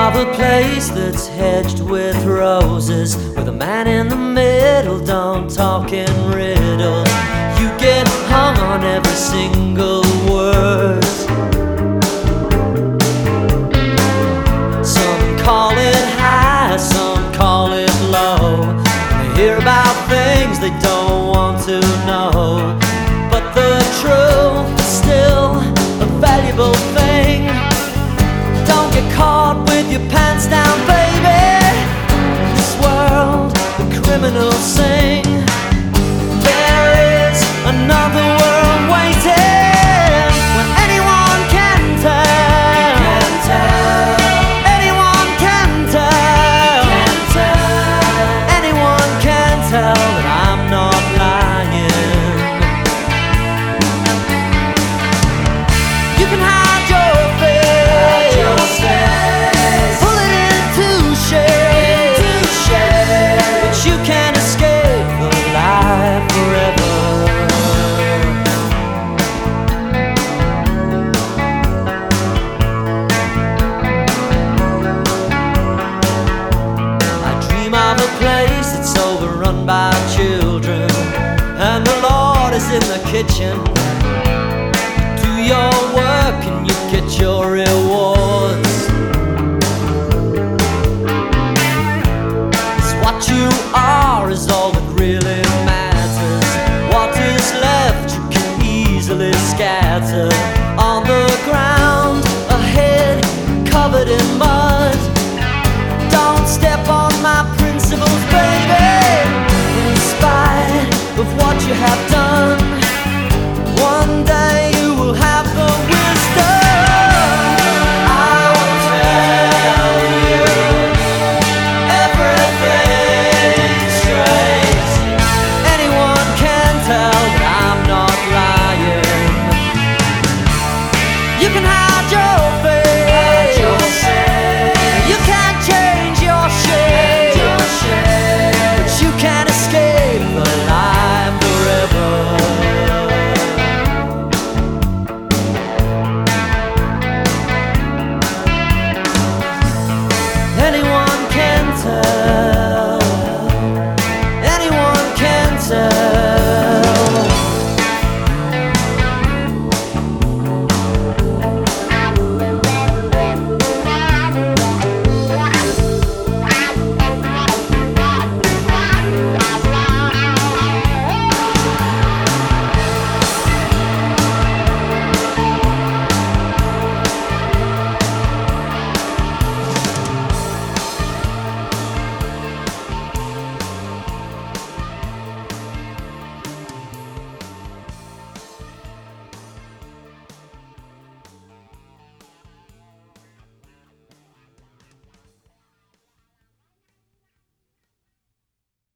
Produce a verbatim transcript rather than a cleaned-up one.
of a place that's hedged with roses, with a man in the middle, don't talk in riddles. You get hung on every single word. Some call it high, some call it low. They hear about things they don't want to know, but the truth is still a valuable thing. Don't get caught with your pants down, baby. In this world, the criminals sing. There is another world waiting, when anyone can tell. Can tell. Anyone can tell. Can tell. Anyone can tell that I'm not lying. You can hide your of a place that's overrun by children, and the Lord is in the kitchen. Do your work and you get your rewards. It's what you are is all that really matters. What is left you can easily scatter on the ground ahead, covered in mud. Don't step on my principles, baby. In spite of what you have done, one day you will have the wisdom. I will tell you everything straight. Anyone can tell that I'm not lying. You can hide your face.